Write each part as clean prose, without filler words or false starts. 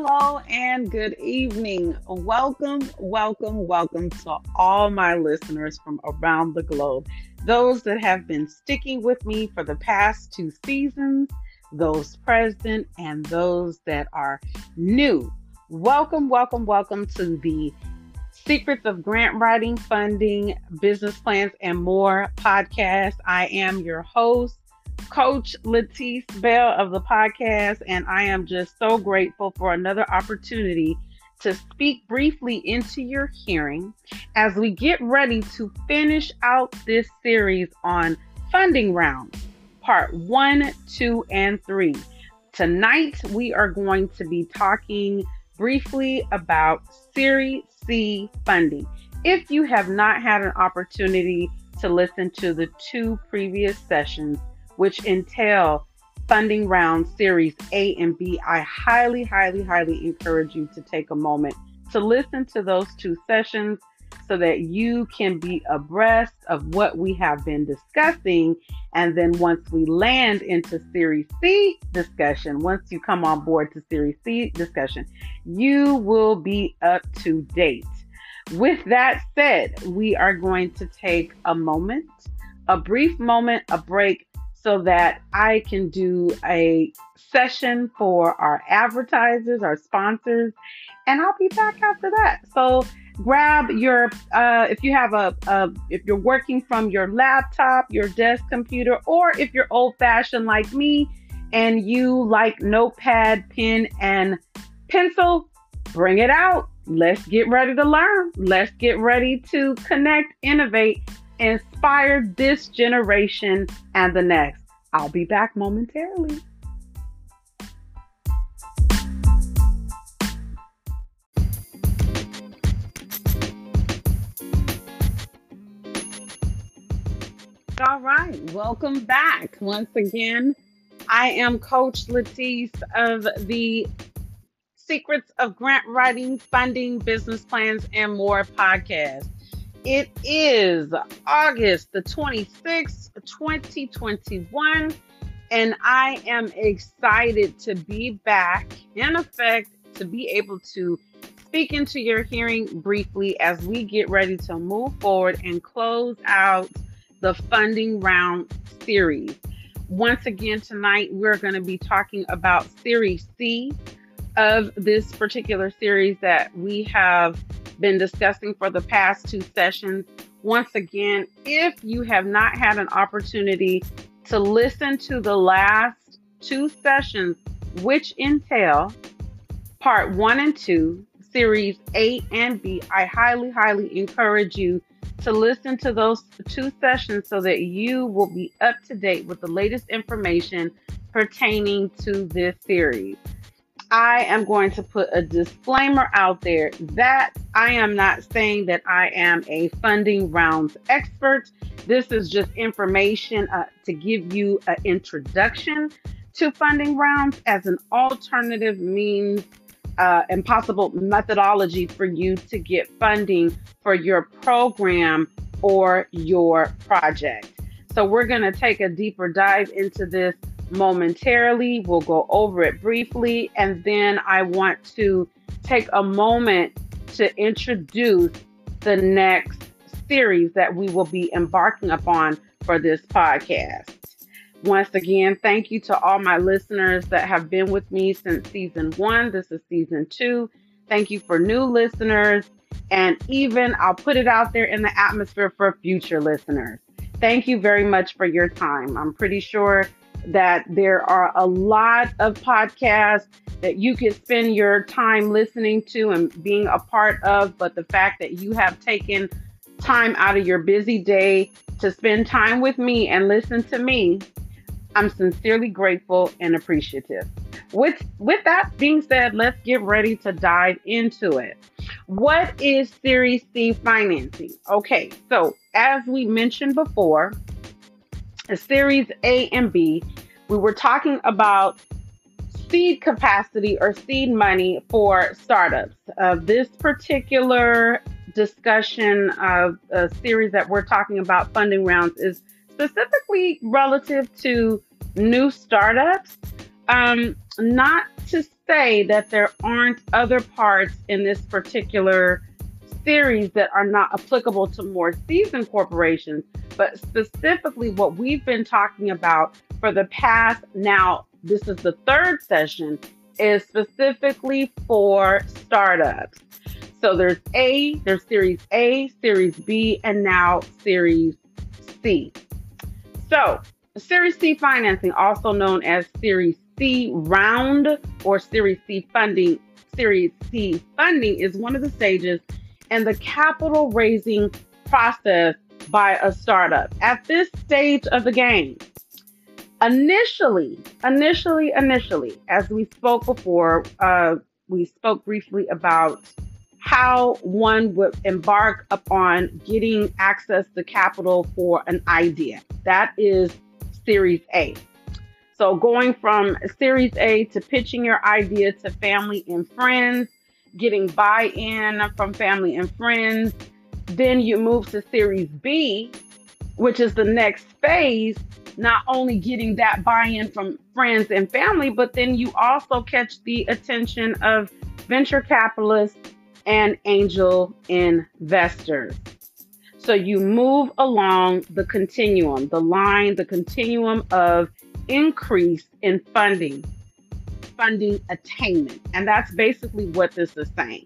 Hello and good evening. Welcome to all my listeners from around the globe. Those that have been sticking with me for the past two seasons, those present, and those that are new. Welcome to the Secrets of Grant Writing, Funding, Business Plans, and More podcast. I am your host, Coach Latice Bell of the podcast, and I am just so grateful for another opportunity to speak briefly into your hearing as we get ready to finish out this series on funding rounds, part 1, 2, and 3. Tonight, we are going to be talking briefly about Series C funding. If you have not had an opportunity to listen to the two previous sessions, which entail funding round series A and B, I highly encourage you to take a moment to listen to those two sessions so that you can be abreast of what we have been discussing. And then once we land into Series C discussion, once you come on board to Series C discussion, you will be up to date. With that said, we are going to take a moment, a brief moment, a break, so that I can do a session for our advertisers, our sponsors, and I'll be back after that. So grab your, if you have if you're working from your laptop, your desk computer, or if you're old fashioned like me and you like notepad, pen, and pencil, bring it out. Let's get ready to learn. Let's get ready to connect, innovate, inspire this generation and the next. I'll be back momentarily. All right, welcome back. Once again, I am Coach Latice of the Secrets of Grant Writing, Funding, Business Plans, and More podcast. It is August the 26th, 2021, and I am excited to be back in effect to be able to speak into your hearing briefly as we get ready to move forward and close out the funding round series. Once again, tonight we're going to be talking about Series C of this particular series that we have been discussing for the past two sessions. Once again, if you have not had an opportunity to listen to the last two sessions, which entail part 1 and 2, series A and B, I highly encourage you to listen to those two sessions so that you will be up to date with the latest information pertaining to this series. I am going to put a disclaimer out there that I am not saying that I am a funding rounds expert. This is just information to give you an introduction to funding rounds as an alternative means and possible methodology for you to get funding for your program or your project. So we're going to take a deeper dive into this momentarily. We'll go over it briefly, and then I want to take a moment to introduce the next series that we will be embarking upon for this podcast. Once again, thank you to all my listeners that have been with me since season 1. This is season 2. Thank you for new listeners, and even I'll put it out there in the atmosphere for future listeners. Thank you very much for your time. I'm pretty sure that there are a lot of podcasts that you can spend your time listening to and being a part of, but the fact that you have taken time out of your busy day to spend time with me and listen to me, I'm sincerely grateful and appreciative. With that being said, let's get ready to dive into it. What is Series C financing? Okay, so as we mentioned before, Series A and B, we were talking about seed capacity or seed money for startups. This particular discussion of a series that we're talking about funding rounds is specifically relative to new startups. Not to say that there aren't other parts in this particular series that are not applicable to more seasoned corporations, but specifically what we've been talking about for the past, now this is the third session, is specifically for startups. So there's Series A, Series B, and now Series C. So Series C financing, also known as Series C round or Series C funding. Series C funding is one of the stages in the capital raising process by a startup. At this stage of the game, initially, as we spoke before, we spoke briefly about how one would embark upon getting access to capital for an idea. That is Series A. So going from Series A to pitching your idea to family and friends, getting buy-in from family and friends. Then you move to Series B, which is the next phase, not only getting that buy-in from friends and family, but then you also catch the attention of venture capitalists and angel investors. So you move along the continuum, the continuum of increase in funding attainment. And that's basically what this is saying.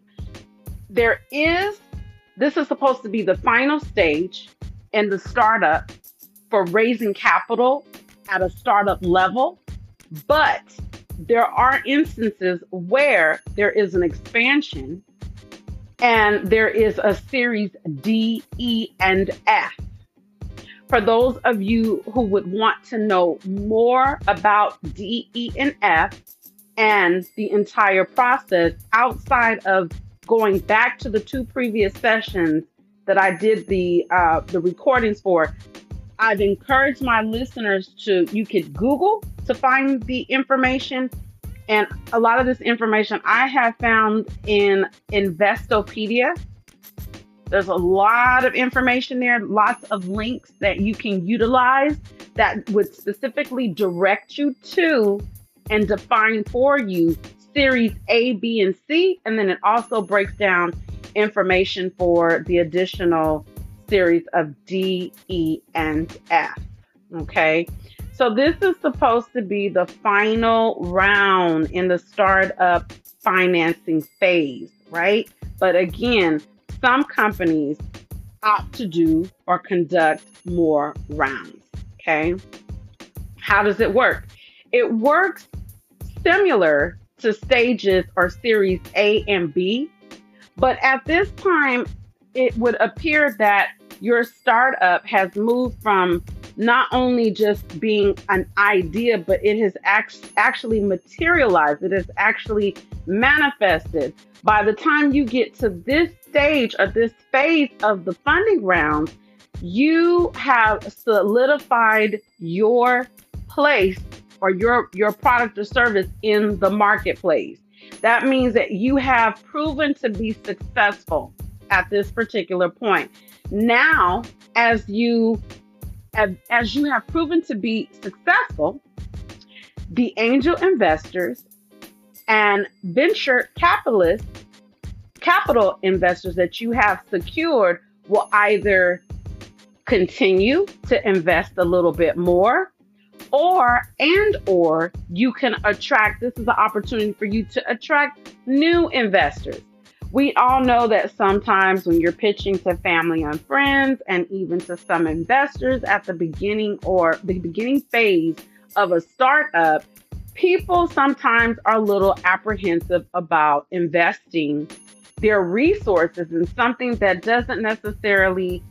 This is supposed to be the final stage in the startup for raising capital at a startup level, but there are instances where there is an expansion and there is a Series D, E, and F. For those of you who would want to know more about D, E, and F and the entire process outside of going back to the two previous sessions that I did the recordings for, I've encouraged my listeners you could Google to find the information. And a lot of this information I have found in Investopedia. There's a lot of information there, lots of links that you can utilize that would specifically direct you to and define for you Series A, B, and C. And then it also breaks down information for the additional series of D, E, and F. Okay. So this is supposed to be the final round in the startup financing phase, right? But again, some companies opt to do or conduct more rounds. Okay. How does it work? It works similar to stages or Series A and B, but at this time, it would appear that your startup has moved from not only just being an idea, but it has actually materialized. It has actually manifested. By the time you get to this stage or this phase of the funding round, you have solidified your place or your product or service in the marketplace. That means that you have proven to be successful at this particular point. Now, as you have proven to be successful, the angel investors and venture capital investors that you have secured will either continue to invest a little bit more, or you can attract, this is the opportunity for you to attract new investors. We all know that sometimes when you're pitching to family and friends and even to some investors at the beginning or the beginning phase of a startup, people sometimes are a little apprehensive about investing their resources in something that doesn't necessarily,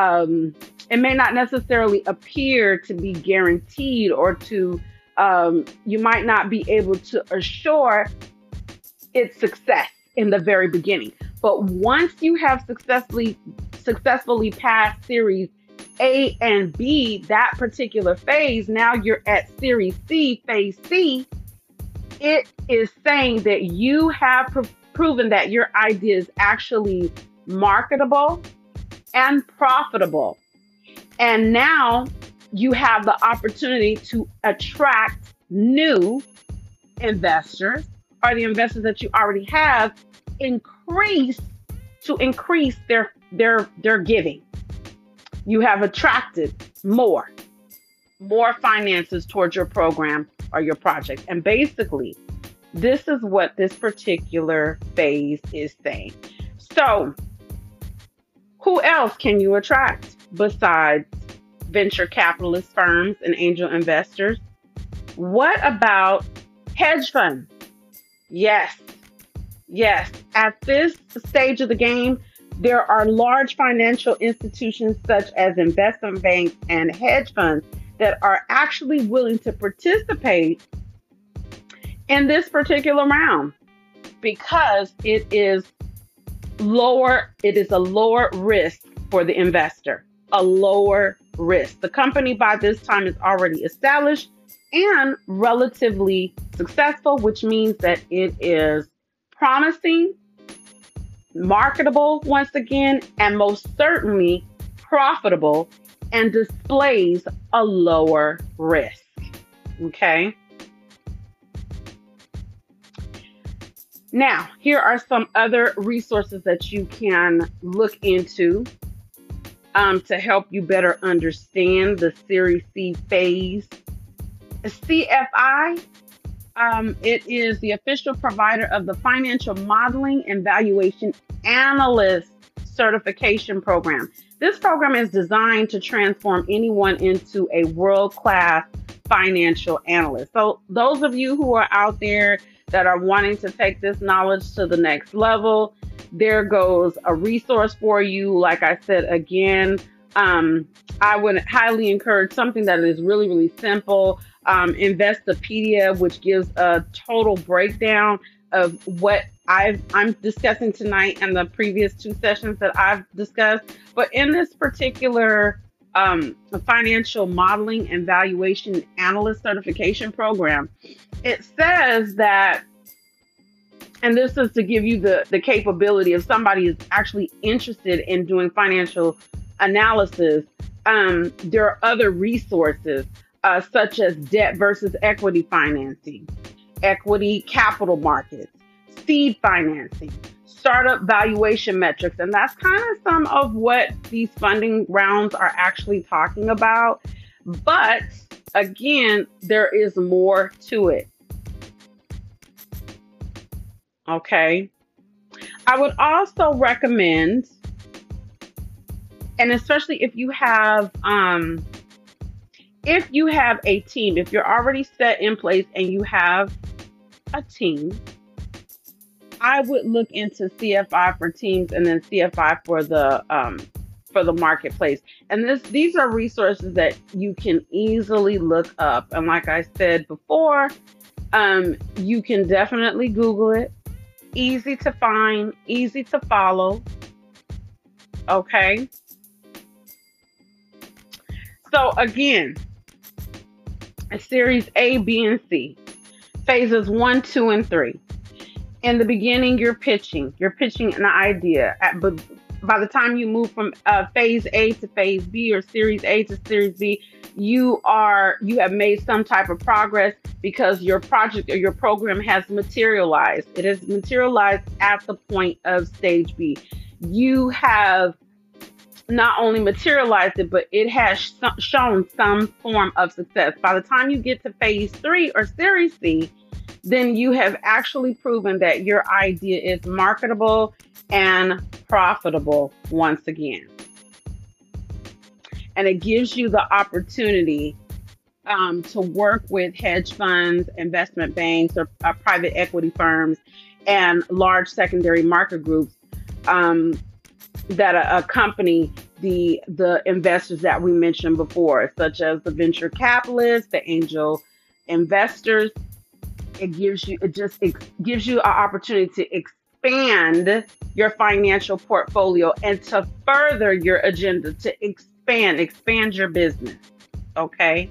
it may not necessarily appear to be guaranteed or to, you might not be able to assure its success in the very beginning. But once you have successfully passed Series A and B, that particular phase, now you're at Series C, phase C. It is saying that you have proven that your idea is actually marketable and profitable. And now you have the opportunity to attract new investors or the investors that you already have increase their giving. You have attracted more finances towards your program or your project. And basically, this is what this particular phase is saying. So, who else can you attract besides venture capitalist firms and angel investors? What about hedge funds? Yes. Yes. At this stage of the game, there are large financial institutions such as investment banks and hedge funds that are actually willing to participate in this particular round because it is a lower risk for the investor, a lower risk. The company by this time is already established and relatively successful, which means that it is promising, marketable once again, and most certainly profitable, and displays a lower risk. Okay. Now, here are some other resources that you can look into to help you better understand the Series C phase. CFI, it is the official provider of the Financial Modeling and Valuation Analyst Certification Program. This program is designed to transform anyone into a world-class financial analyst. So those of you who are out there that are wanting to take this knowledge to the next level, there goes a resource for you. Like I said, again, I would highly encourage something that is really, really simple. Investopedia, which gives a total breakdown of what I'm discussing tonight and the previous two sessions that I've discussed. But in this particular financial modeling and valuation analyst certification program, it says that, and this is to give you the capability if somebody is actually interested in doing financial analysis, there are other resources such as debt versus equity financing, equity capital markets, seed financing, startup valuation metrics. And that's kind of some of what these funding rounds are actually talking about. But again, there is more to it. Okay. I would also recommend, and especially if you have a team, if you're already set in place and you have a team, I would look into CFI for teams and then CFI for the marketplace. And these are resources that you can easily look up. And like I said before, you can definitely Google it. Easy to find, easy to follow. Okay. So again, Series A, B, and C, phases 1, 2, and 3. In the beginning, you're pitching an idea. But by the time you move from phase A to phase B or Series A to Series B, you have made some type of progress because your project or your program has materialized. It has materialized at the point of stage B. You have not only materialized it, but it has shown some form of success. By the time you get to phase 3 or Series C, then you have actually proven that your idea is marketable and profitable once again. And it gives you the opportunity to work with hedge funds, investment banks, or private equity firms and large secondary market groups that accompany the investors that we mentioned before, such as the venture capitalists, the angel investors. It gives you an opportunity to expand your financial portfolio and to further your agenda, to expand your business. Okay.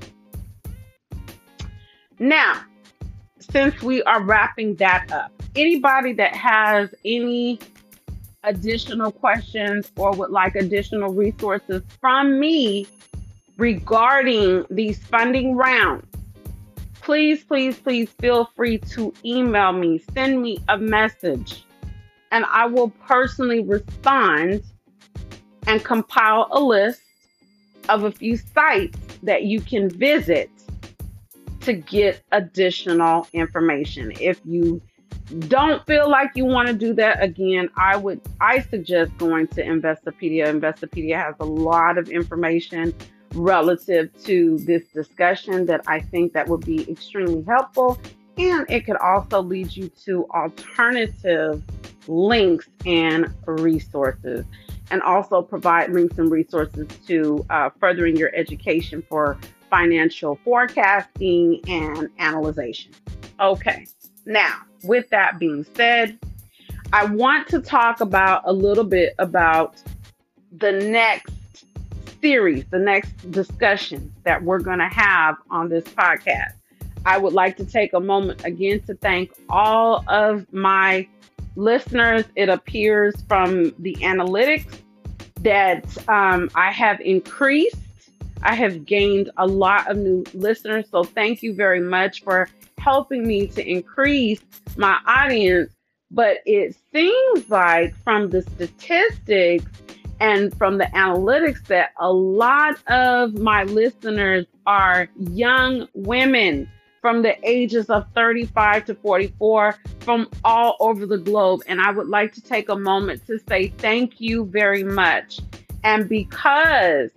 Now, since we are wrapping that up, anybody that has any additional questions or would like additional resources from me regarding these funding rounds, please, please, please feel free to email me, send me a message, and I will personally respond and compile a list of a few sites that you can visit to get additional information. If you don't feel like you want to do that, again, I suggest going to Investopedia. Investopedia has a lot of information relative to this discussion that I think that would be extremely helpful, and it could also lead you to alternative links and resources, and also provide links and resources to furthering your education for financial forecasting and analyzation. Okay, now with that being said, I want to talk about a little bit about the next series, the next discussion that we're going to have on this podcast. I would like to take a moment again to thank all of my listeners. It appears from the analytics that I have increased. I have gained a lot of new listeners. So thank you very much for helping me to increase my audience. But it seems like from the statistics and from the analytics that a lot of my listeners are young women from the ages of 35 to 44 from all over the globe. And I would like to take a moment to say thank you very much. And because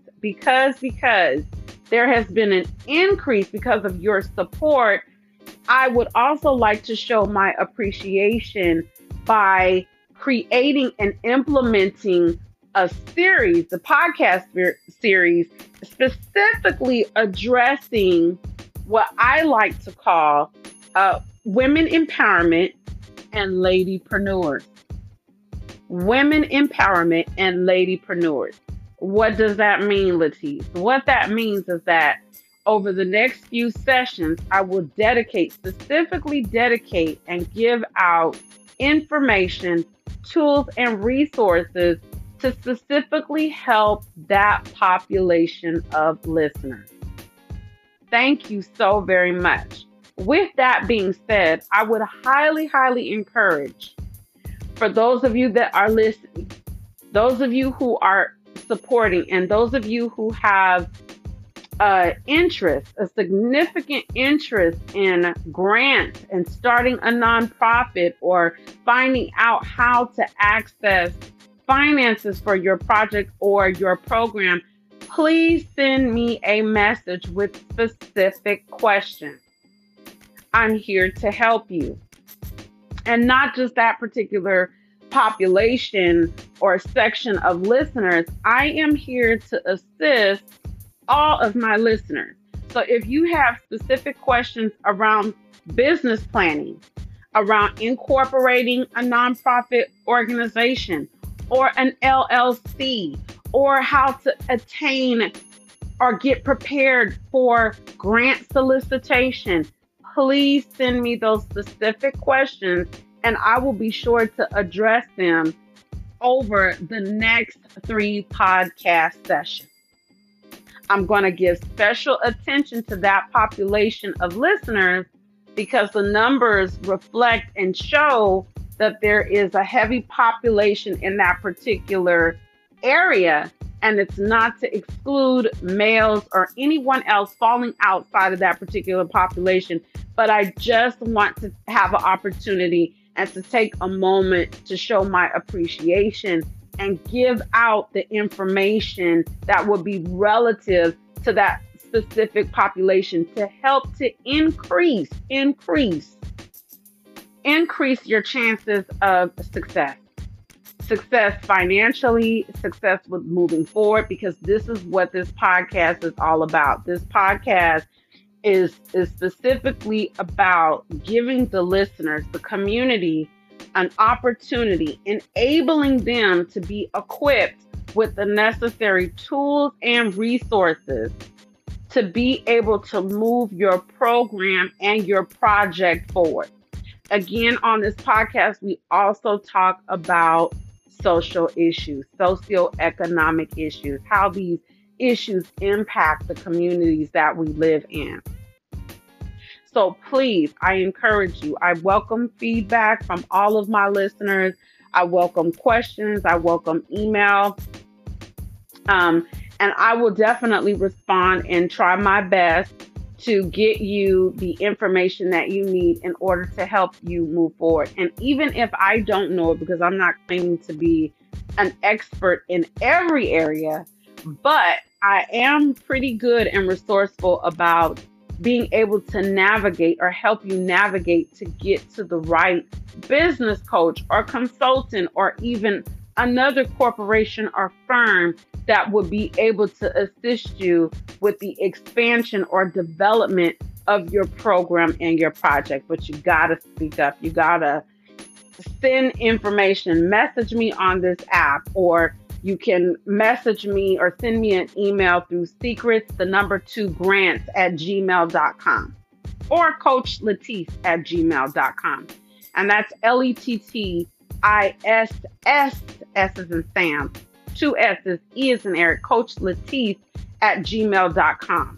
there has been an increase because of your support, I would also like to show my appreciation by creating and implementing a series, the podcast series, specifically addressing what I like to call women empowerment and ladypreneurs. Women empowerment and ladypreneurs. What does that mean, Latice? What that means is that over the next few sessions, I will specifically dedicate and give out information, tools, and resources to specifically help that population of listeners. Thank you so very much. With that being said, I would highly, highly encourage for those of you that are listening, those of you who are supporting, and those of you who have a significant interest in grants and starting a nonprofit or finding out how to access finances for your project or your program, please send me a message with specific questions. I'm here to help you. And not just that particular population or section of listeners. I am here to assist all of my listeners. So if you have specific questions around business planning, around incorporating a nonprofit organization or an LLC, or how to attain or get prepared for grant solicitation, please send me those specific questions and I will be sure to address them over the next 3 podcast sessions. I'm going to give special attention to that population of listeners because the numbers reflect and show that there is a heavy population in that particular area, and it's not to exclude males or anyone else falling outside of that particular population. But I just want to have an opportunity and to take a moment to show my appreciation and give out the information that will be relative to that specific population to help to increase your chances of success. Success financially, success with moving forward, because this is what this podcast is all about. This podcast is specifically about giving the listeners, the community, an opportunity, enabling them to be equipped with the necessary tools and resources to be able to move your program and your project forward. Again, on this podcast, we also talk about social issues, socioeconomic issues, how these issues impact the communities that we live in. So please, I encourage you. I welcome feedback from all of my listeners. I welcome questions. I welcome email. Um, and I will definitely respond and try my best to get you the information that you need in order to help you move forward. And even if I don't know it, because I'm not claiming to be an expert in every area, but I am pretty good and resourceful about being able to navigate or help you navigate to get to the right business coach or consultant or even another corporation or firm that would be able to assist you with the expansion or development of your program and your project. But you got to speak up. You got to send information, message me on this app, or you can message me or send me an email through secrets2grants@gmail.com or Coach Latice at gmail.com. And that's LETTISS, S as in Sam, two S's, E as in Eric, Coach Latice at gmail.com.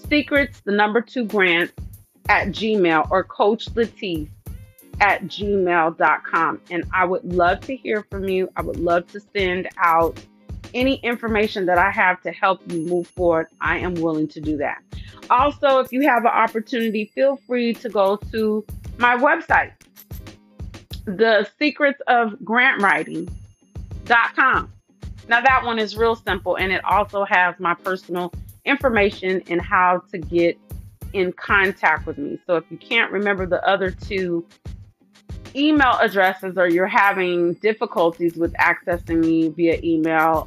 Secrets2grants@gmail or Coach Latice at gmail.com. And I would love to hear from you. I would love to send out any information that I have to help you move forward. I am willing to do that. Also, if you have an opportunity, feel free to go to my website, the secrets of grantwriting.com. Now that one is real simple, and it also has my personal information and how to get in contact with me. So if you can't remember the other two email addresses or you're having difficulties with accessing me via email,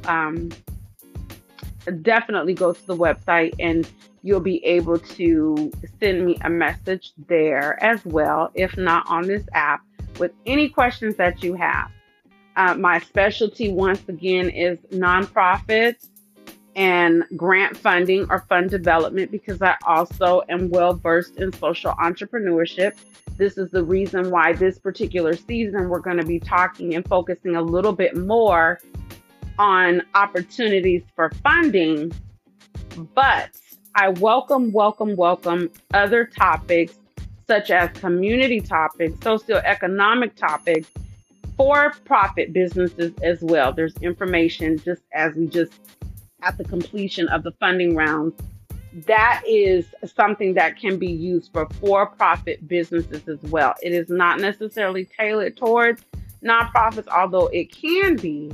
definitely go to the website and you'll be able to send me a message there as well, if not on this app, with any questions that you have. My specialty, once again, is nonprofits and grant funding or fund development, because I also am well versed in social entrepreneurship. This is the reason why this particular season we're going to be talking and focusing a little bit more on opportunities for funding. But I welcome other topics such as community topics, socioeconomic topics, for-profit businesses as well. There's information just as we just at the completion of the funding round. That is something that can be used for-profit businesses as well. It is not necessarily tailored towards nonprofits, although it can be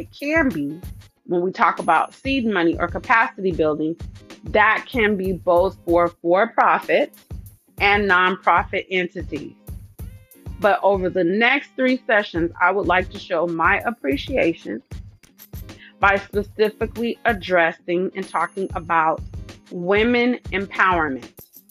when we talk about seed money or capacity building. That can be both for-profit and nonprofit entities. But over the next 3 sessions, I would like to show my appreciation by specifically addressing and talking about women empowerment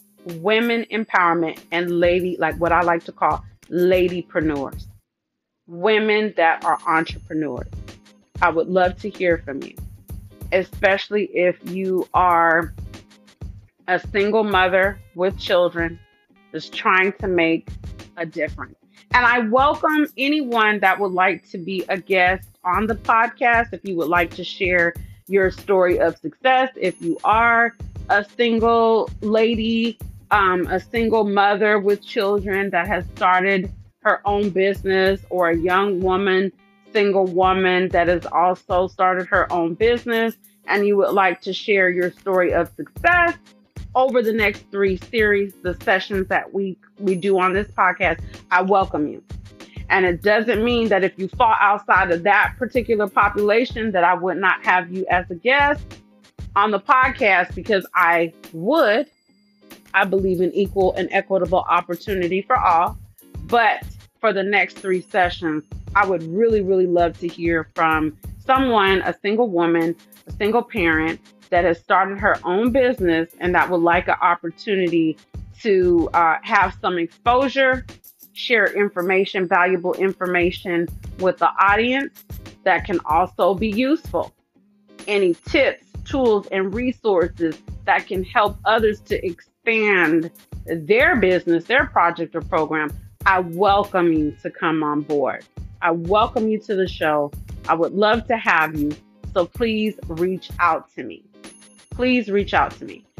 and like what I like to call ladypreneurs, women that are entrepreneurs. I would love to hear from you, especially if you are a single mother with children just trying to make a difference. And I welcome anyone that would like to be a guest on the podcast. If you would like to share your story of success, if you are a single lady, a single mother with children that has started her own business, or a young woman, single woman that has also started her own business, and you would like to share your story of success over the next 3 series, the sessions that we do on this podcast, I welcome you. And it doesn't mean that if you fall outside of that particular population that I would not have you as a guest on the podcast, because I believe in equal and equitable opportunity for all. But for the next 3 sessions, I would really, really love to hear from someone, a single woman, a single parent that has started her own business and that would like an opportunity to have some exposure, share information, valuable information with the audience that can also be useful. Any tips, tools, and resources that can help others to expand their business, their project or program, I welcome you to come on board. I welcome you to the show. I would love to have you. So please reach out to me. Please reach out to me.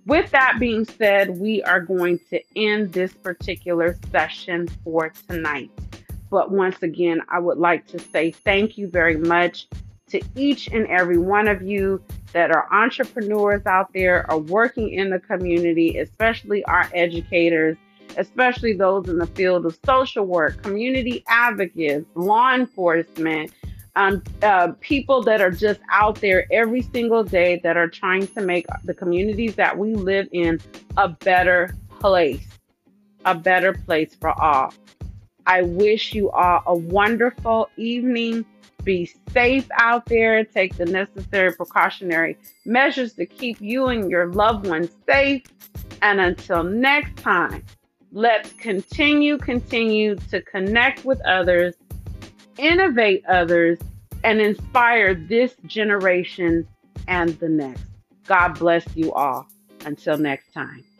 With that being said, we are going to end this particular session for tonight. But once again, I would like to say thank you very much to each and every one of you that are entrepreneurs out there, are working in the community, especially our educators, especially those in the field of social work, community advocates, law enforcement, people that are just out there every single day that are trying to make the communities that we live in a better place for all. I wish you all a wonderful evening. Be safe out there. Take the necessary precautionary measures to keep you and your loved ones safe. And until next time, let's continue to connect with others, innovate others, and inspire this generation and the next. God bless you all. Until next time.